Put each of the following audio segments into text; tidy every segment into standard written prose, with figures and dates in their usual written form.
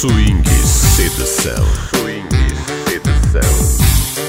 Swing Sedução. Swing Sedução.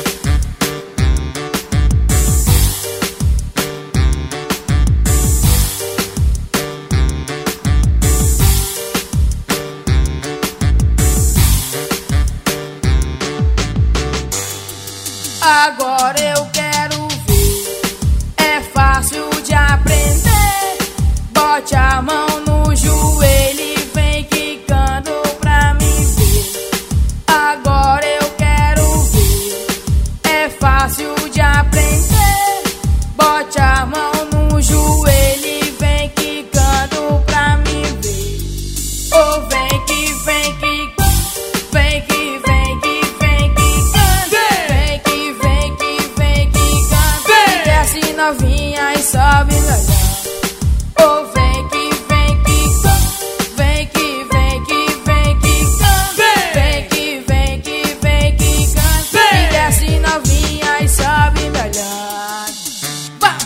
Agora eu quero ver, é fácil de aprender. Bote a mão no joelho e vem quicando pra mim ver. Agora eu quero ver, é fácil de aprender. Bote a mão no joelho e vem quicando pra mim ver. Oh, vem que vem que vem que vem que vem quicando. Vem que vem que vem quicando. Desce novinha e sobe melhor. Oh, vem que vem quicando. Vem que vem que vem quicando. Vem que vem que vem quicando. E desce novinha e sobe melhor. Vá!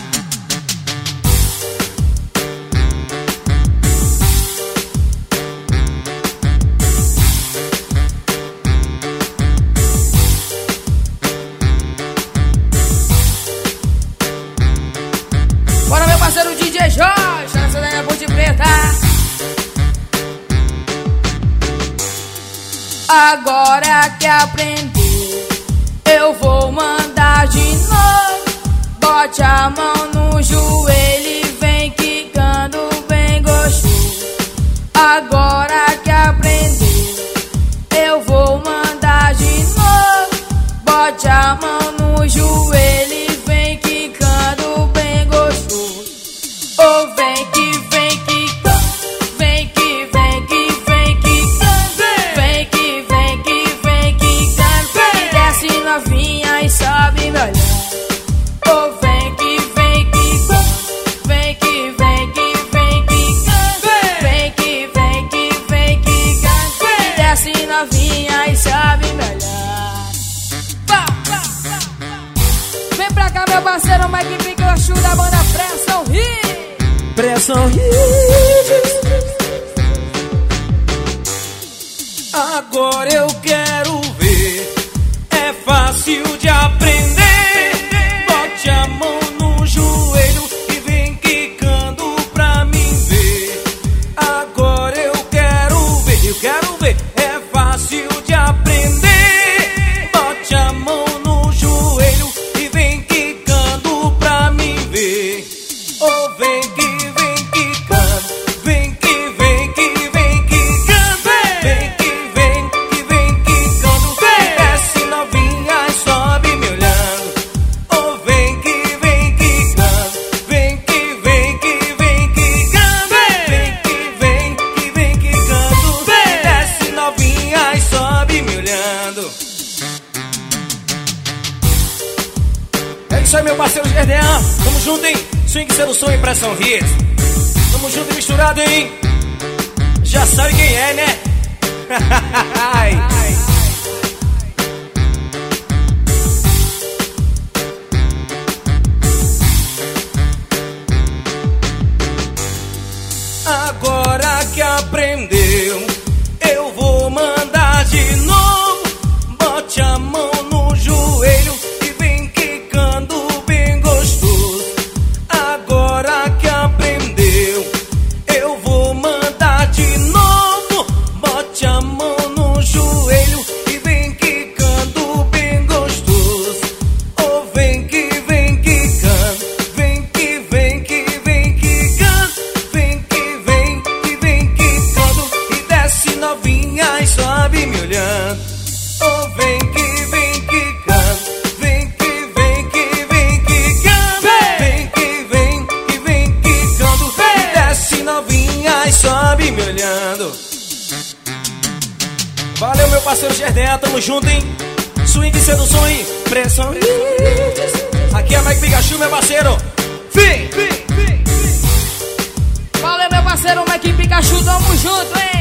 Bora, meu parceiro DJ Jorge, essa daí é Ponte Preta. Agora que aprender, eu vou mandar de novo. Bote a mão no joelho e vem quicando bem gostoso. Agora que aprender, eu vou mandar de novo. Bote a mão no joelho e vem quicando bem gostoso. Oh, vem que vem quicando. Vem que vem que vem quicando. Vem que vem que vem quicando. E desce novinha e sobe melhor. Oh, vem que vem quicando. Vem que vem que vem quicando. Vem que vem que vem quicando. E desce novinha e sobe melhor. Vá, vá, vá, vá. Vem pra cá, meu parceiro Mike Pikachu da banda Pressão Hit. Pressão Hit. Agora eu quero ver, é fácil de aprender. Bote a mão no joelho e vem quicando pra mim ver. Agora eu quero ver, é fácil de aprender. Bote a mão no joelho e vem quicando pra mim ver. Oh, vem que vem quicando. Vem que vem que vem quicando. Vem que vem que vem quicando. Desce novinha e sobe me olhando. Oh, vem que vem quicando. Vem que vem que vem quicando. Vem que vem que vem quicando. Desce novinha e sobe me olhando. É isso aí, meu parceiro Gerdean. Tamo junto, hein? Swing Sedução e Pressão Hit. Tamo junto e misturado, hein? Já sabe quem é, né? Agora que aprendeu, eu vou mandar de novo. Bote a mão no joelho e vem quicando bem gostoso. Agora que aprendeu, eu vou mandar de novo. Bote a mão no joelho e vem quicando bem gostoso. Oh, vem que vem quicando. Vem que vem que vem quicando. Vem que vem que vem quicando. E desce novinha e sobe me olhando. Oh, vem que vem quicando. Vem que vem que vem quicando. Vem que vem que vem quicando. E desce novinha e sobe me olhando. Valeu, meu parceiro Gerdean, tamo junto, hein? Swing Sedução e Pressão Hit. Aqui é Mike Pikachu, meu parceiro. Vem! Valeu, meu parceiro Mike Pikachu, tamo junto, hein?